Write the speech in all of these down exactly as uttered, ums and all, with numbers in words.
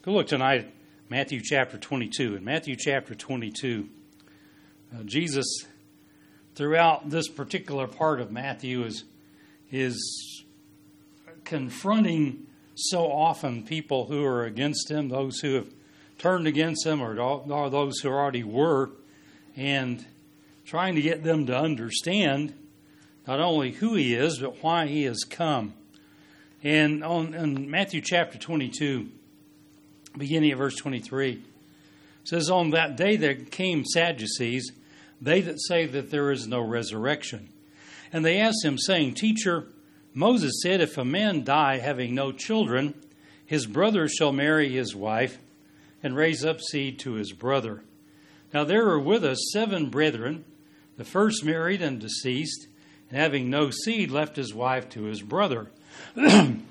So look tonight at Matthew chapter twenty-two. In Matthew chapter twenty-two, uh, Jesus, throughout this particular part of Matthew, is, is confronting so often people who are against him, those who have turned against him, or, or those who already were, and trying to get them to understand not only who he is, but why he has come. And on in Matthew chapter twenty-two, beginning at verse twenty-three, it says, "On that day there came Sadducees, they that say that there is no resurrection. And they asked him, saying, Teacher, Moses said, if a man die having no children, his brother shall marry his wife, and raise up seed to his brother. Now there were with us seven brethren. The first married and deceased, and having no seed, left his wife to his brother. In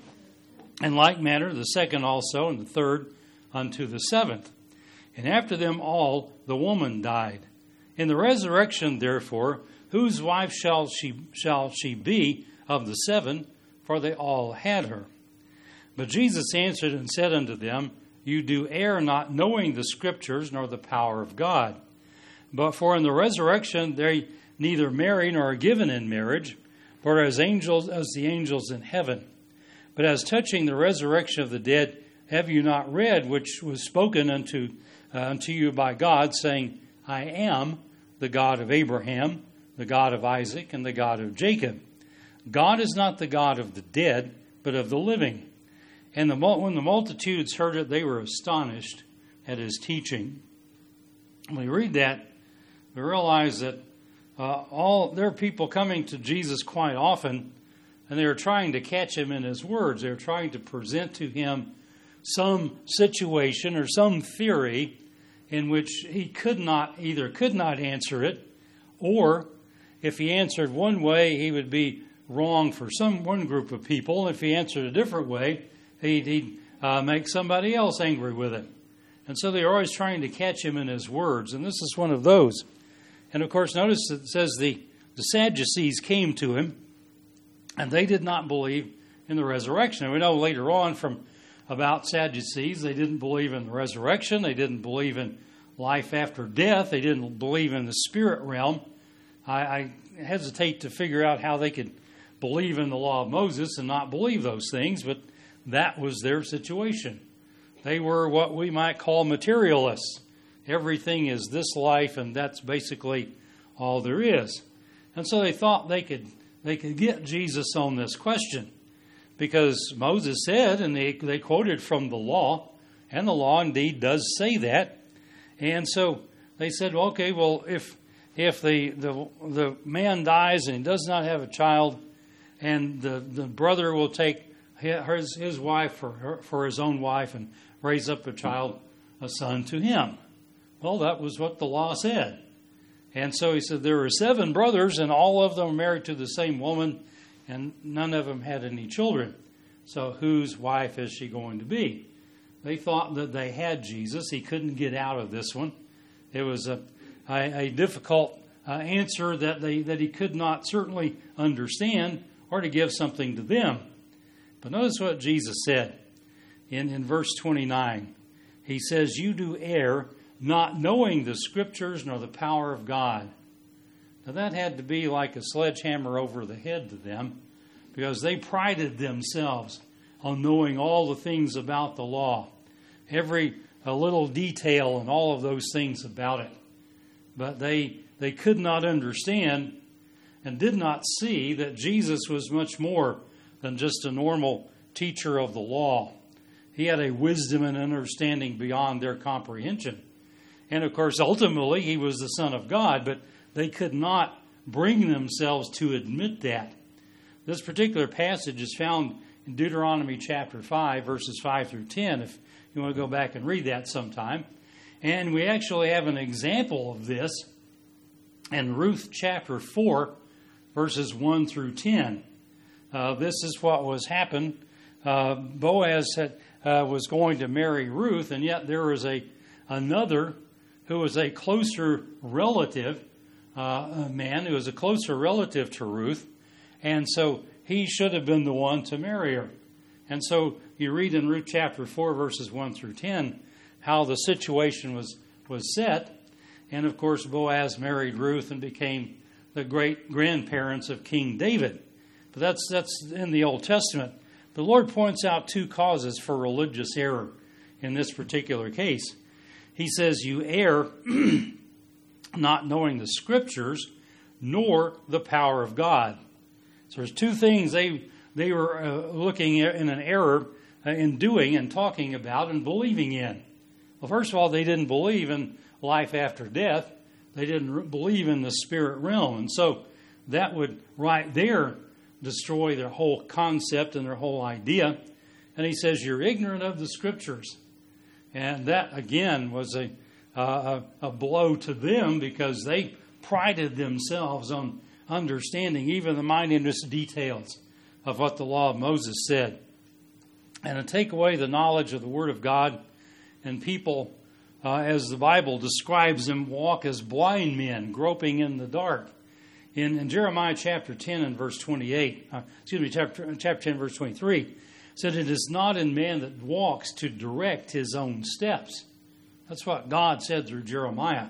like manner, the second also, and the third unto the seventh. And after them all, the woman died. In the resurrection, therefore, whose wife shall she shall she be of the seven? For they all had her. But Jesus answered and said unto them, You do err, not knowing the Scriptures, nor the power of God. But for in the resurrection they neither marry nor are given in marriage, but as angels as the angels in heaven. But as touching the resurrection of the dead, have you not read which was spoken unto uh, unto you by God, saying, I am the God of Abraham, the God of Isaac, and the God of Jacob. God is not the God of the dead, but of the living. And the, when the multitudes heard it, they were astonished at his teaching." When we read that, we realize that uh, all there are people coming to Jesus quite often, and they are trying to catch him in his words. They're trying to present to him some situation or some theory in which he could not either could not answer it, or if he answered one way, he would be wrong for some one group of people. If he answered a different way, he'd, he'd uh, make somebody else angry with it. And so they're always trying to catch him in his words, and this is one of those. And of course, notice it says the, the Sadducees came to him, and they did not believe in the resurrection. And we know later on from about Sadducees, they didn't believe in the resurrection, they didn't believe in life after death, they didn't believe in the spirit realm. I, I hesitate to figure out how they could believe in the law of Moses and not believe those things, but that was their situation. They were what we might call materialists. Everything is this life, and that's basically all there is. And so they thought they could they could get Jesus on this question, because Moses said, and they, they quoted from the law, and the law indeed does say that. And so they said, well, okay, well, if if the, the the man dies and he does not have a child, and the, the brother will take his, his wife for her, for his own wife and raise up a child, a son to him. Well, that was what the law said. And so he said there were seven brothers, and all of them were married to the same woman, and none of them had any children. So whose wife is she going to be? They thought that they had Jesus. He couldn't get out of this one. It was a, a, a difficult uh, answer that they that he could not certainly understand, or to give something to them. But notice what Jesus said in, in verse twenty-nine. He says, You do err, not knowing the Scriptures nor the power of God. Now that had to be like a sledgehammer over the head to them, because they prided themselves on knowing all the things about the law, every a little detail and all of those things about it. But they they could not understand and did not see that Jesus was much more than just a normal teacher of the law. He had a wisdom and understanding beyond their comprehension. And of course, ultimately, he was the Son of God, but they could not bring themselves to admit that. This particular passage is found in Deuteronomy chapter five, verses five through ten, if you want to go back and read that sometime. And we actually have an example of this in Ruth chapter four, verses one through ten. Uh, this is what was happened. Uh, Boaz had, uh, was going to marry Ruth, and yet there was a another who was a closer relative, uh, a man who was a closer relative to Ruth, and so he should have been the one to marry her. And so you read in Ruth chapter four, verses one through ten, how the situation was, was set. And, of course, Boaz married Ruth and became the great-grandparents of King David. But that's, that's in the Old Testament. The Lord points out two causes for religious error in this particular case. He says, you err not knowing the Scriptures nor the power of God. So there's two things they they were uh, looking at in an error uh, in doing and talking about and believing in. Well, first of all, they didn't believe in life after death. They didn't re- believe in the spirit realm. And so that would right there destroy their whole concept and their whole idea. And he says, you're ignorant of the Scriptures. And that, again, was a, uh, a, a blow to them because they prided themselves on understanding even the minutest details of what the law of Moses said. And to take away the knowledge of the Word of God, and people, uh, as the Bible describes them, walk as blind men, groping in the dark. In, in Jeremiah chapter ten and verse twenty-eight, uh, excuse me, chapter, chapter ten, verse twenty-three, said, it is not in man that walks to direct his own steps. That's what God said through Jeremiah.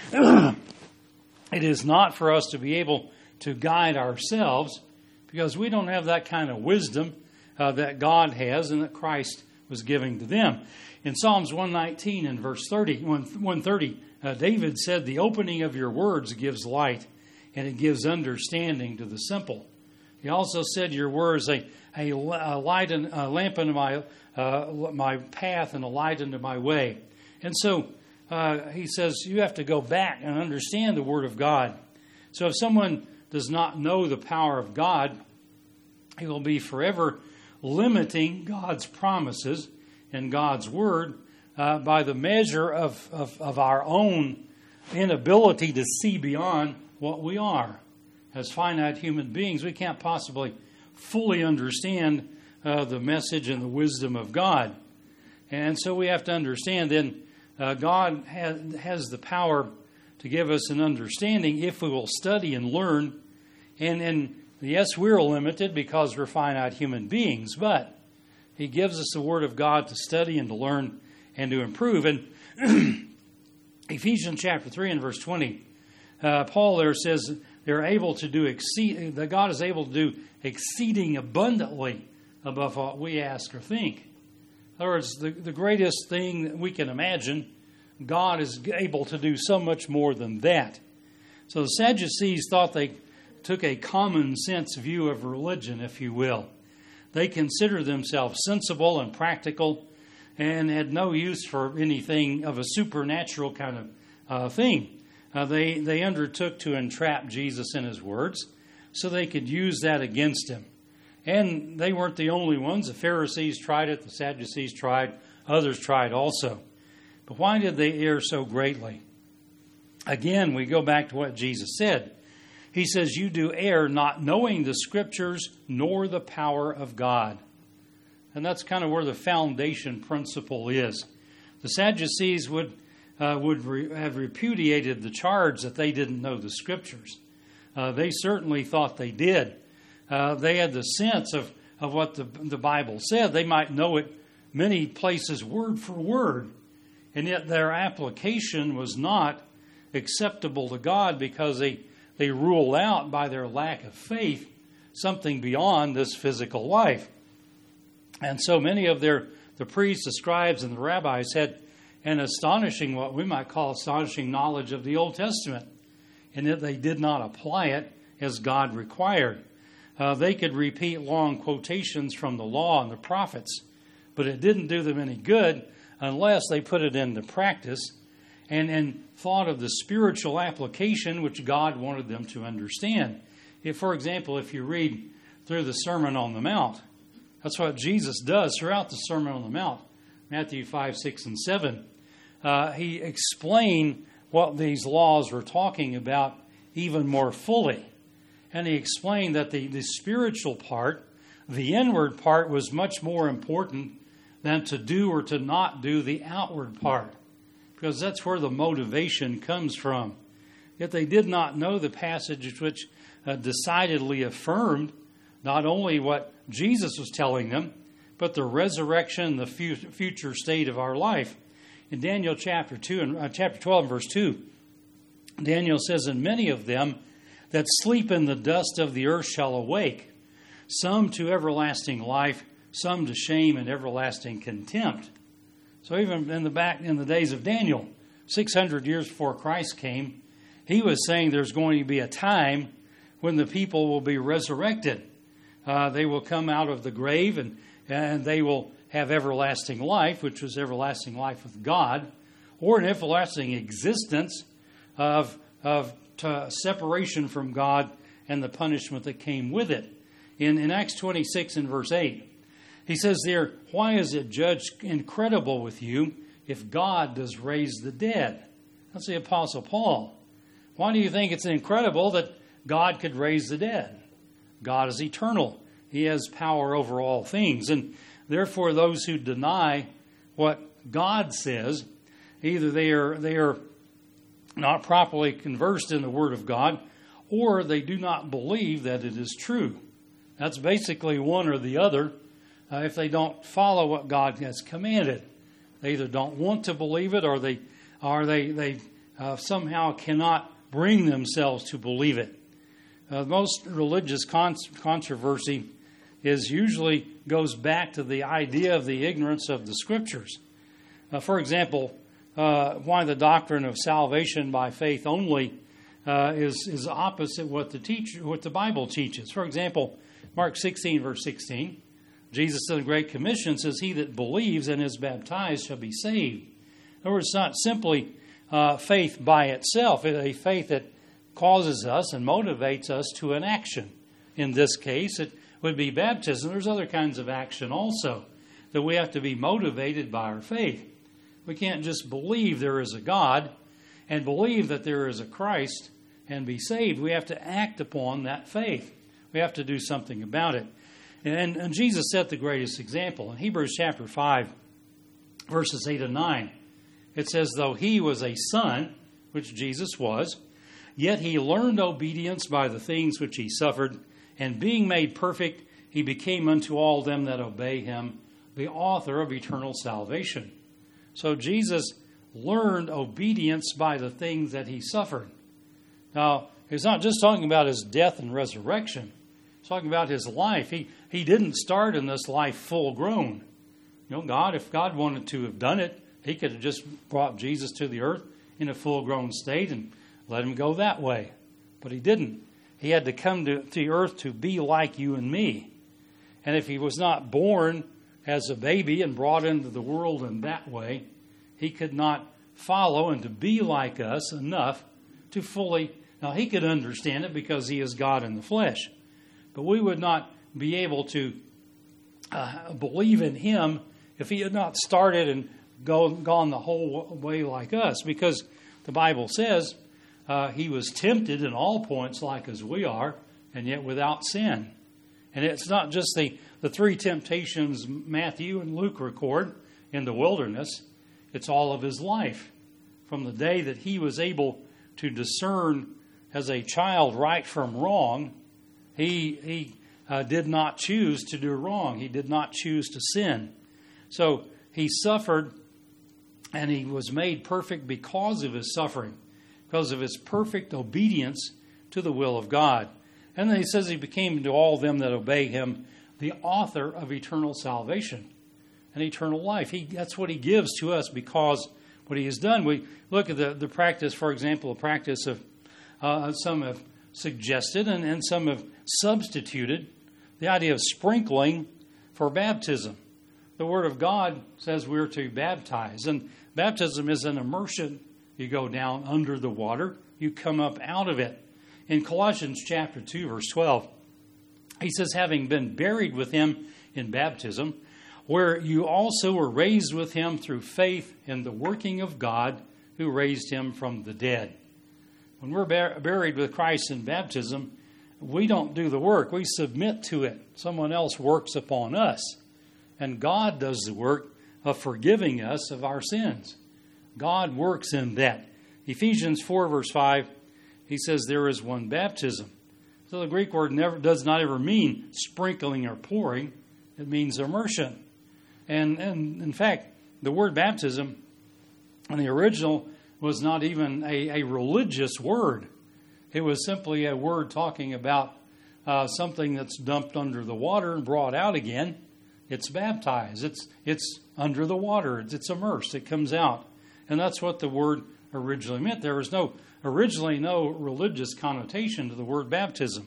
It is not for us to be able to guide ourselves because we don't have that kind of wisdom uh, that God has and that Christ was giving to them. In Psalms one nineteen and verse thirty, one thirty, uh, David said, the opening of your words gives light and it gives understanding to the simple. He also said, your words a, a, a light and a lamp unto my uh, my path and a light unto my way. And so uh, he says you have to go back and understand the Word of God. So if someone does not know the power of God, he will be forever limiting God's promises and God's Word uh, by the measure of, of, of our own inability to see beyond what we are. As finite human beings, we can't possibly fully understand uh, the message and the wisdom of God. And so we have to understand then uh, God has, has the power to give us an understanding if we will study and learn. And, and yes, we're limited because we're finite human beings, but He gives us the Word of God to study and to learn and to improve. And Ephesians chapter three and verse twenty, uh, Paul there says they're able to do exceed, that God is able to do exceeding abundantly above what we ask or think. In other words, the, the greatest thing that we can imagine, God is able to do so much more than that. So the Sadducees thought they took a common sense view of religion, if you will. They considered themselves sensible and practical and had no use for anything of a supernatural kind of uh, thing. Uh, they, they undertook to entrap Jesus in His words so they could use that against Him. And they weren't the only ones. The Pharisees tried it. The Sadducees tried. Others tried also. But why did they err so greatly? Again, we go back to what Jesus said. He says, you do err not knowing the Scriptures nor the power of God. And that's kind of where the foundation principle is. The Sadducees would uh, would re- have repudiated the charge that they didn't know the Scriptures. Uh, they certainly thought they did. Uh, they had the sense of, of what the, the Bible said. They might know it many places word for word, and yet their application was not acceptable to God because they, they rule out by their lack of faith something beyond this physical life. And so many of their the priests, the scribes, and the rabbis had an astonishing, what we might call astonishing knowledge of the Old Testament, and yet they did not apply it as God required. Uh, they could repeat long quotations from the law and the prophets, but it didn't do them any good unless they put it into practice and, and thought of the spiritual application which God wanted them to understand. If, for example, if you read through the Sermon on the Mount, that's what Jesus does throughout the Sermon on the Mount, Matthew five, six, and seven. Uh, he explained what these laws were talking about even more fully. And he explained that the, the spiritual part, the inward part, was much more important than to do or to not do the outward part, because that's where the motivation comes from. Yet they did not know the passage which uh, decidedly affirmed not only what Jesus was telling them, but the resurrection and the future state of our life. In Daniel chapter two and uh, chapter twelve and verse two, Daniel says, "And many of them that sleep in the dust of the earth shall awake, some to everlasting life, some to shame and everlasting contempt." So even in the back in the days of Daniel, six hundred years before Christ came, he was saying there's going to be a time when the people will be resurrected. Uh, they will come out of the grave and, and they will have everlasting life, which was everlasting life with God, or an everlasting existence of, of t- separation from God and the punishment that came with it. In, in Acts twenty-six and verse eight, he says there, "Why is it judged incredible with you if God does raise the dead?" That's the Apostle Paul. Why do you think it's incredible that God could raise the dead? God is eternal. He has power over all things. And therefore, those who deny what God says, either they are, they are not properly conversed in the Word of God, or they do not believe that it is true. That's basically one or the other. Uh, if they don't follow what God has commanded, they either don't want to believe it, or they, or they, they uh, somehow cannot bring themselves to believe it. Uh, most religious con- controversy is usually goes back to the idea of the ignorance of the Scriptures. Uh, for example, uh, why the doctrine of salvation by faith only uh, is is opposite what the teach what the Bible teaches. For example, Mark sixteen verse sixteen, Jesus in the Great Commission says, "He that believes and is baptized shall be saved." In other words, it's not simply uh, faith by itself; it's a faith that causes us and motivates us to an action. In this case, it would be baptism. There's other kinds of action also that we have to be motivated by our faith. We can't just believe there is a God and believe that there is a Christ and be saved. We have to act upon that faith. We have to do something about it. And, and Jesus set the greatest example. In Hebrews chapter five, verses eight and nine, it says, "Though he was a son," which Jesus was, "yet he learned obedience by the things which he suffered, and being made perfect, he became unto all them that obey him the author of eternal salvation." So Jesus learned obedience by the things that he suffered. Now, he's not just talking about his death and resurrection. He's talking about his life. He he didn't start in this life full grown. You know, God, if God wanted to have done it, he could have just brought Jesus to the earth in a full grown state and let him go that way. But he didn't. He had to come to, to the earth to be like you and me. And if he was not born as a baby and brought into the world in that way, he could not follow and to be like us enough to fully... Now, he could understand it because he is God in the flesh. But we would not be able to uh, believe in him if he had not started and go, gone the whole way like us. Because the Bible says uh, he was tempted in all points like as we are, and yet without sin. And it's not just the, the three temptations Matthew and Luke record in the wilderness. It's all of his life. From the day that he was able to discern as a child right from wrong, he he uh, did not choose to do wrong. He did not choose to sin. So he suffered, and he was made perfect because of his suffering, because of his perfect obedience to the will of God. And then he says he became to all them that obey him the author of eternal salvation and eternal life. He, that's what he gives to us because what he has done. We look at the, the practice, for example, the practice of uh, some have suggested and, and some have substituted the idea of sprinkling for baptism. The Word of God says we're to baptize. And baptism is an immersion. You go down under the water. You come up out of it. In Colossians chapter two, verse twelve, he says, "Having been buried with him in baptism, where you also were raised with him through faith in the working of God who raised him from the dead." When we're bur- buried with Christ in baptism, we don't do the work. We submit to it. Someone else works upon us. And God does the work of forgiving us of our sins. God works in that. Ephesians four, verse five, he says there is one baptism. So the Greek word never does not ever mean sprinkling or pouring. It means immersion. And, and in fact, the word baptism in the original was not even a, a religious word. It was simply a word talking about uh, something that's dumped under the water and brought out again. It's baptized. It's it's under the water. It's, it's immersed. It comes out. And that's what the word originally meant. There was no originally no religious connotation to the word baptism.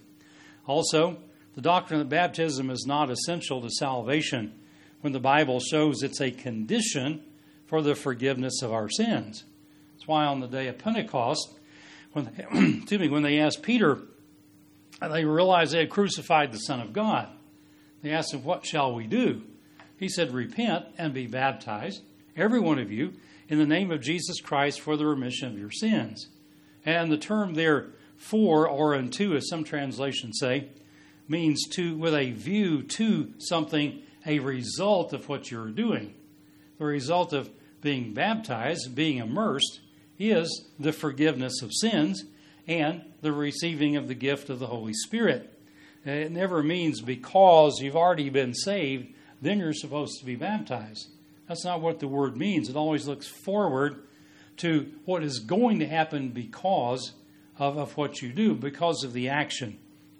Also, the doctrine that baptism is not essential to salvation when the Bible shows it's a condition for the forgiveness of our sins. That's why on the day of Pentecost, when they, excuse me, when they asked Peter, they realized they had crucified the Son of God. They asked him, "What shall we do?" He said, "Repent and be baptized, every one of you, in the name of Jesus Christ for the remission of your sins." And the term there, "for" or "unto," as some translations say, means to, with a view to something, a result of what you're doing. The result of being baptized, being immersed, is the forgiveness of sins and the receiving of the gift of the Holy Spirit. It never means because you've already been saved, then you're supposed to be baptized. That's not what the word means. It always looks forward to what is going to happen because of, of what you do, because of the action.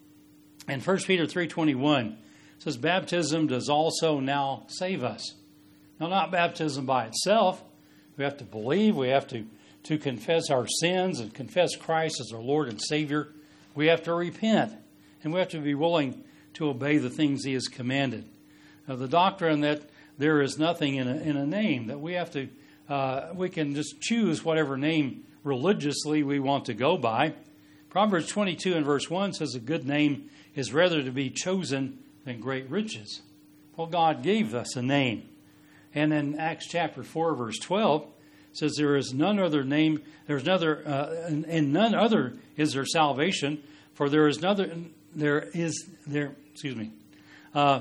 And First Peter three twenty-one says, "Baptism does also now save us." Now, not baptism by itself. We have to believe. We have to, to confess our sins and confess Christ as our Lord and Savior. We have to repent. And we have to be willing to obey the things He has commanded. Now, the doctrine that there is nothing in a, in a name, that we have to, uh, we can just choose whatever name religiously we want to go by. Proverbs twenty-two and verse one says, "A good name is rather to be chosen than great riches." Well, God gave us a name. And in Acts chapter four, verse twelve, says, "There is none other name, there's another, uh, and, and none other is there salvation, for there is another, there is, there, excuse me, uh,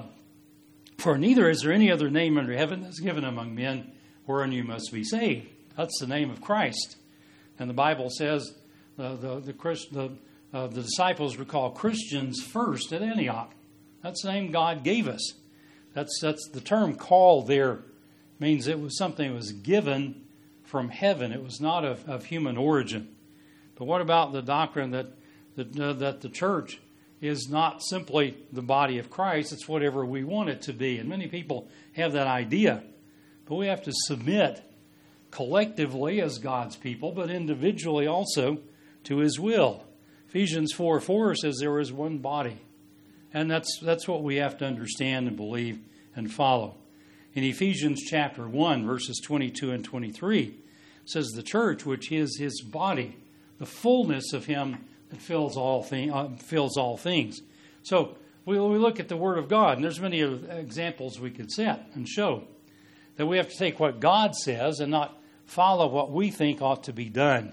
for neither is there any other name under heaven that's given among men wherein you must be saved." That's the name of Christ. And the Bible says uh, the, the, Christ, the, uh, the disciples were called Christians first at Antioch. That's the name God gave us. That's, that's the term "call" there means it was something that was given from heaven. It was not of, of human origin. But what about the doctrine that, that, uh, that the church is not simply the body of Christ, it's whatever we want it to be? And many people have that idea. But we have to submit collectively as God's people, but individually also to His will. Ephesians four four says there is one body. And that's that's what we have to understand and believe and follow. In Ephesians chapter one, verses twenty-two and twenty-three, says the church, which is His body, the fullness of Him that fills all, thing, uh, fills all things. So we, we look at the Word of God, and there's many examples we could set and show that we have to take what God says and not follow what we think ought to be done.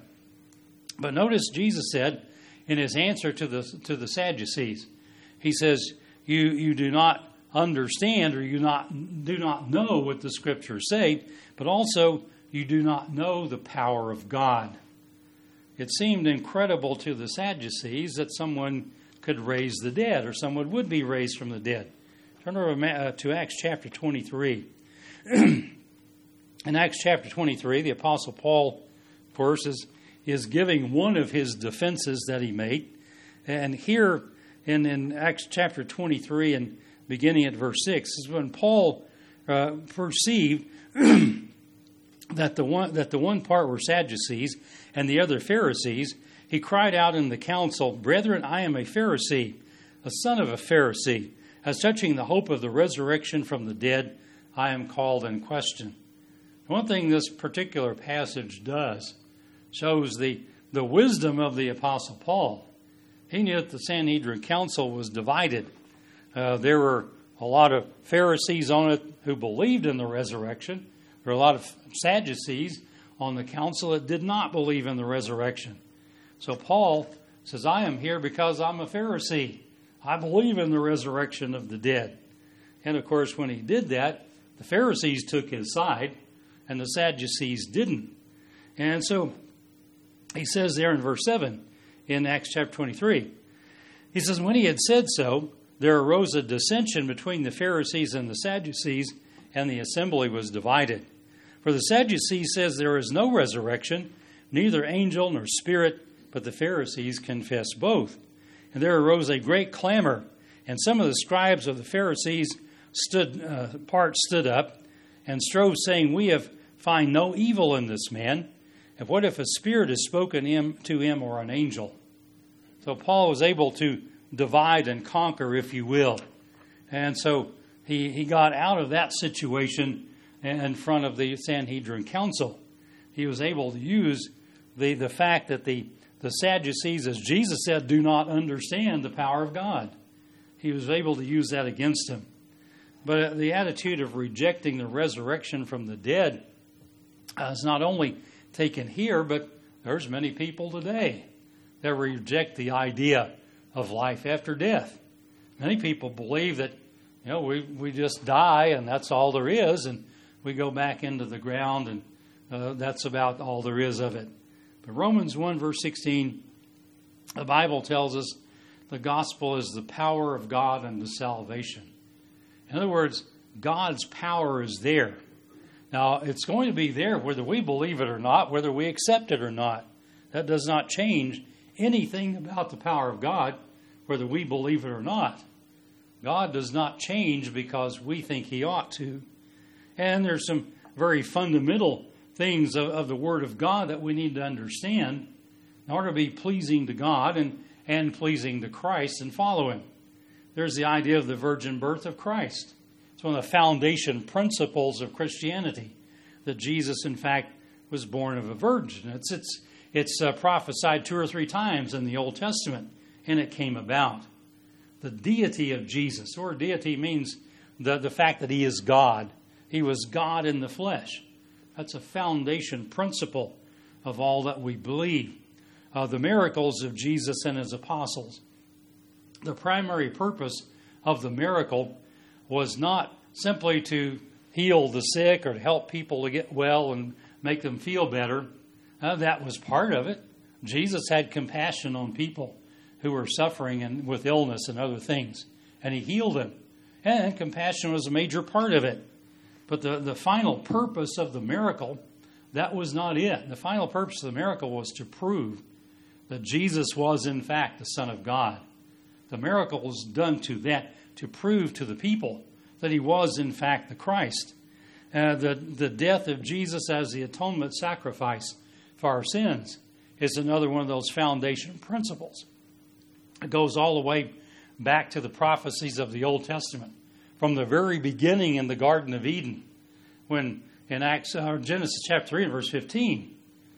But notice Jesus said in His answer to the to the Sadducees, He says, you you do not understand, or you not do not know what the Scriptures say, but also you do not know the power of God. It seemed incredible to the Sadducees that someone could raise the dead, or someone would be raised from the dead. Turn over to Acts chapter twenty-three. In Acts chapter twenty-three, the Apostle Paul, of course, is, is giving one of his defenses that he made. And here in, in Acts chapter twenty-three and beginning at verse six is when Paul uh, perceived that the one that the one part were Sadducees and the other Pharisees. He cried out in the council, "Brethren, I am a Pharisee, a son of a Pharisee. As touching the hope of the resurrection from the dead, I am called in question." One thing this particular passage does shows the, the wisdom of the Apostle Paul. He knew that the Sanhedrin Council was divided. Uh, there were a lot of Pharisees on it who believed in the resurrection. There were a lot of Sadducees on the council that did not believe in the resurrection. So Paul says, I am here because I'm a Pharisee. I believe in the resurrection of the dead. And of course, when he did that, the Pharisees took his side and the Sadducees didn't. And so he says there in verse seven in Acts chapter twenty-three, he says, when he had said so, there arose a dissension between the Pharisees and the Sadducees, and the assembly was divided. For the Sadducee says there is no resurrection, neither angel nor spirit, but the Pharisees confess both. And there arose a great clamor, and some of the scribes of the Pharisees stood uh, part stood up and strove, saying, We have find no evil in this man. And what if a spirit has spoken him to him, or an angel? So Paul was able to divide and conquer, if you will. And so he, he got out of that situation in front of the Sanhedrin council. He was able to use the, the fact that the, the Sadducees, as Jesus said, do not understand the power of God. He was able to use that against him. But the attitude of rejecting the resurrection from the dead uh, is not only taken here, but there's many people today that reject the idea of life after death. Many people believe that, you know, we, we just die and that's all there is, and we go back into the ground and uh, that's about all there is of it. But Romans one verse sixteen, the Bible tells us the gospel is the power of God unto salvation. In other words, God's power is there. Now, it's going to be there whether we believe it or not, whether we accept it or not. That does not change anything about the power of God, whether we believe it or not. God does not change because we think he ought to. And there's some very fundamental things of, of the Word of God that we need to understand in order to be pleasing to God and, and pleasing to Christ and follow him. There's the idea of the virgin birth of Christ. It's one of the foundation principles of Christianity, that Jesus, in fact, was born of a virgin. It's it's it's uh, prophesied two or three times in the Old Testament, and it came about. The deity of Jesus, or deity means the, the fact that he is God. He was God in the flesh. That's a foundation principle of all that we believe. Uh, the miracles of Jesus and his apostles. The primary purpose of the miracle was not simply to heal the sick or to help people to get well and make them feel better. Uh, that was part of it. Jesus had compassion on people who were suffering and with illness and other things, and he healed them. And compassion was a major part of it. But the, the final purpose of the miracle, that was not it. The final purpose of the miracle was to prove that Jesus was, in fact, the Son of God. The miracle was done to that, to prove to the people that he was, in fact, the Christ. Uh, the, the death of Jesus as the atonement sacrifice for our sins is another one of those foundation principles. It goes all the way back to the prophecies of the Old Testament, from the very beginning in the Garden of Eden, when in Acts, uh, Genesis chapter three and verse fifteen,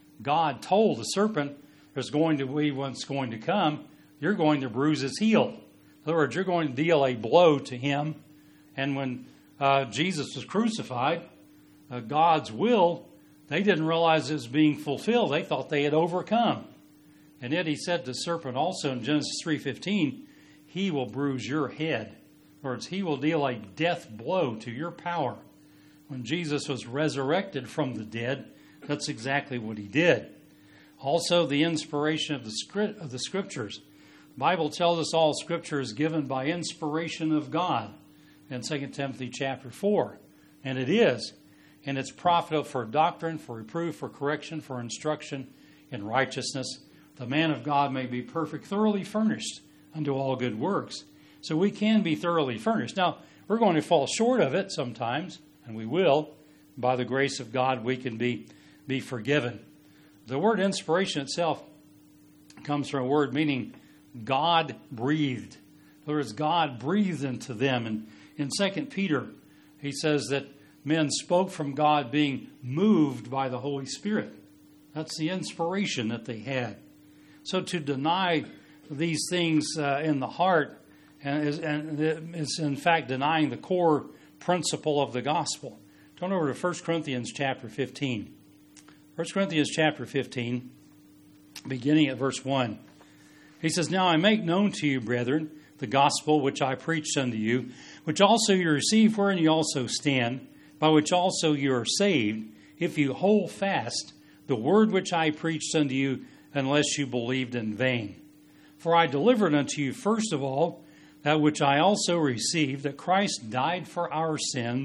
God told the serpent, there's going to be one's going to come, you're going to bruise his heel. In other words, you're going to deal a blow to him. And when uh, Jesus was crucified, uh, God's will, they didn't realize it was being fulfilled. They thought they had overcome. And yet he said to the serpent also in Genesis three fifteen, he will bruise your head. In other words, he will deal a death blow to your power. When Jesus was resurrected from the dead, that's exactly what he did. Also, the inspiration of the script of the Scriptures. The Bible tells us all Scripture is given by inspiration of God in Second Timothy chapter four. And it is. And it's profitable for doctrine, for reproof, for correction, for instruction in righteousness. The man of God may be perfect, thoroughly furnished unto all good works. So we can be thoroughly furnished. Now, we're going to fall short of it sometimes, and we will. By the grace of God, we can be, be forgiven. The word inspiration itself comes from a word meaning God breathed. In other words, God breathed into them. And in Second Peter, he says that men spoke from God being moved by the Holy Spirit. That's the inspiration that they had. So to deny these things uh, in the heart and is, and is in fact denying the core principle of the gospel. Turn over to First Corinthians chapter fifteen. First Corinthians chapter fifteen, beginning at verse one. He says, Now I make known to you, brethren, the gospel which I preached unto you, which also you received, wherein you also stand, by which also you are saved, if you hold fast the word which I preached unto you, unless you believed in vain. For I delivered unto you first of all that which I also received, that Christ died for our sins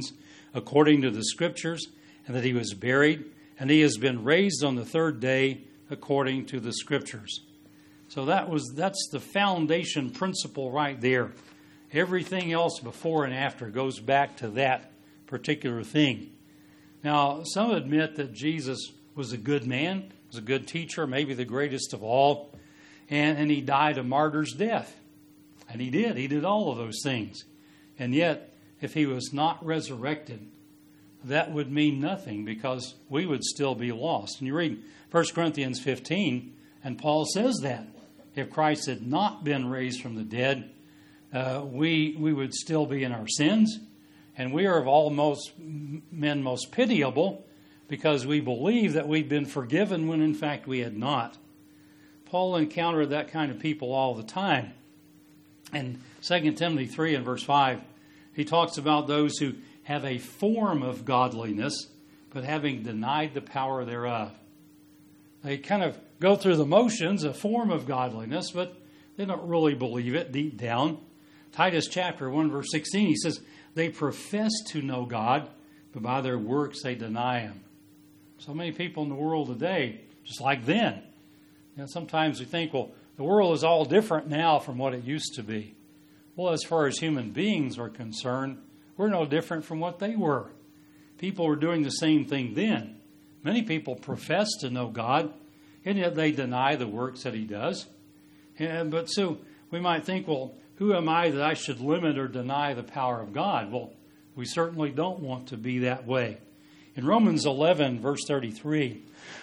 according to the Scriptures, and that he was buried, and he has been raised on the third day according to the Scriptures. So that was that's the foundation principle right there. Everything else before and after goes back to that particular thing. Now, some admit that Jesus was a good man, was a good teacher, maybe the greatest of all, and, and he died a martyr's death. And he did. He did all of those things. And yet, if he was not resurrected, that would mean nothing because we would still be lost. And you read First Corinthians fifteen, and Paul says that. If Christ had not been raised from the dead, uh, we we would still be in our sins. And we are of all most men most pitiable because we believe that we've been forgiven when in fact we had not. Paul encountered that kind of people all the time. In Second Timothy three and verse five, he talks about those who have a form of godliness, but having denied the power thereof. They kind of go through the motions, a form of godliness, but they don't really believe it deep down. Titus chapter one, verse sixteen, he says, they profess to know God, but by their works they deny Him. So many people in the world today, just like then. You know, sometimes we think, well, the world is all different now from what it used to be. Well, as far as human beings are concerned, we're no different from what they were. People were doing the same thing then. Many people profess to know God, and yet they deny the works that He does. And, but so we might think, well, who am I that I should limit or deny the power of God? Well, we certainly don't want to be that way. In Romans eleven, verse thirty-three,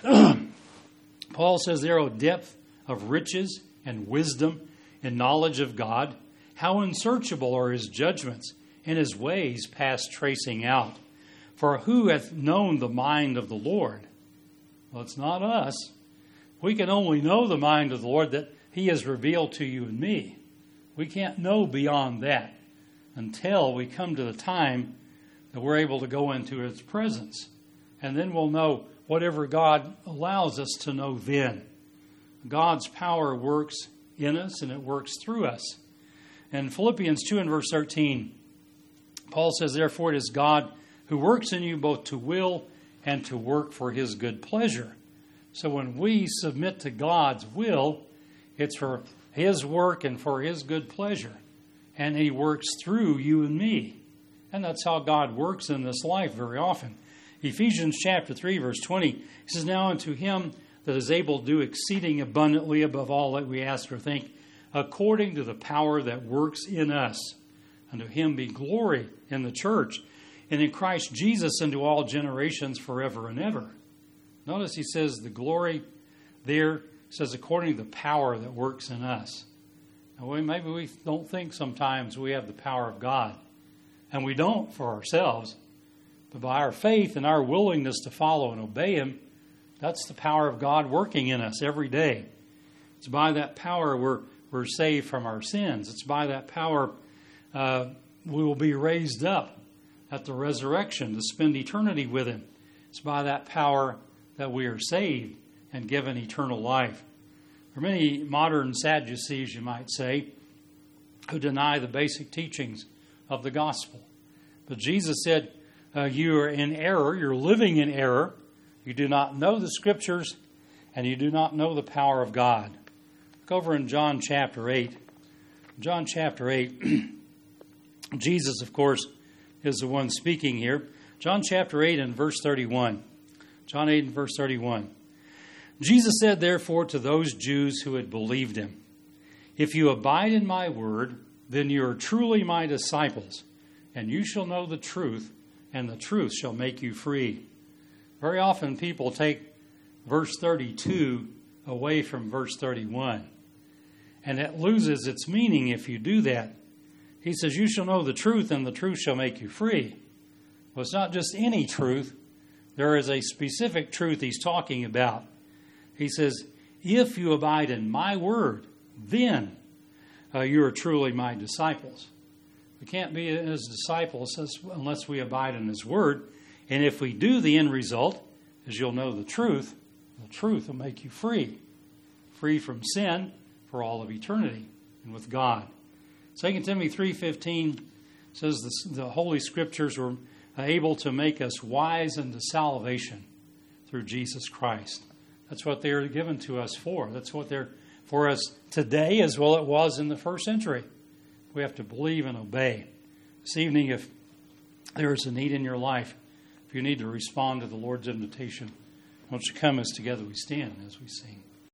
Paul says, there, O depth of riches and wisdom and knowledge of God, how unsearchable are His judgments and His ways past tracing out. For who hath known the mind of the Lord? Well, it's not us. We can only know the mind of the Lord that He has revealed to you and me. We can't know beyond that until we come to the time that we're able to go into His presence. And then we'll know whatever God allows us to know then. God's power works in us and it works through us. In Philippians two and verse thirteen, Paul says, therefore it is God who works in you both to will and to work for His good pleasure. So when we submit to God's will, it's for His work and for His good pleasure. And He works through you and me. And that's how God works in this life very often. Ephesians chapter three, verse twenty, he says, now unto Him that is able to do exceeding abundantly above all that we ask or think, according to the power that works in us. Unto Him be glory in the church and in Christ Jesus unto all generations forever and ever. Notice he says the glory there says according to the power that works in us. Now, we, maybe we don't think sometimes we have the power of God. And we don't for ourselves. But by our faith and our willingness to follow and obey Him, that's the power of God working in us every day. It's by that power we're, we're saved from our sins. It's by that power uh, we will be raised up at the resurrection to spend eternity with Him. It's by that power that we are saved and given eternal life. There are many modern Sadducees, you might say, who deny the basic teachings of the gospel. But Jesus said, uh, you are in error, you're living in error, you do not know the Scriptures, and you do not know the power of God. Look over in John chapter eight. John chapter eight, Jesus, of course, is the one speaking here. John chapter eight and verse thirty-one. John eight and verse thirty-one. Jesus said, therefore, to those Jews who had believed Him, if you abide in my word, then you are truly my disciples, and you shall know the truth, and the truth shall make you free. Very often people take verse thirty-two away from verse thirty-one, and it loses its meaning if you do that. He says, you shall know the truth, and the truth shall make you free. Well, it's not just any truth. There is a specific truth He's talking about. He says, if you abide in my word, then uh, you are truly my disciples. We can't be His disciples unless we abide in His word. And if we do, the end result is you'll know the truth. The truth will make you free. Free from sin for all of eternity and with God. Second Timothy three fifteen It says the, the Holy Scriptures were able to make us wise unto salvation through Jesus Christ. That's what they are given to us for. That's what they're for us today as well it was in the first century. We have to believe and obey. This evening, if there is a need in your life, if you need to respond to the Lord's invitation, won't you come as together we stand as we sing.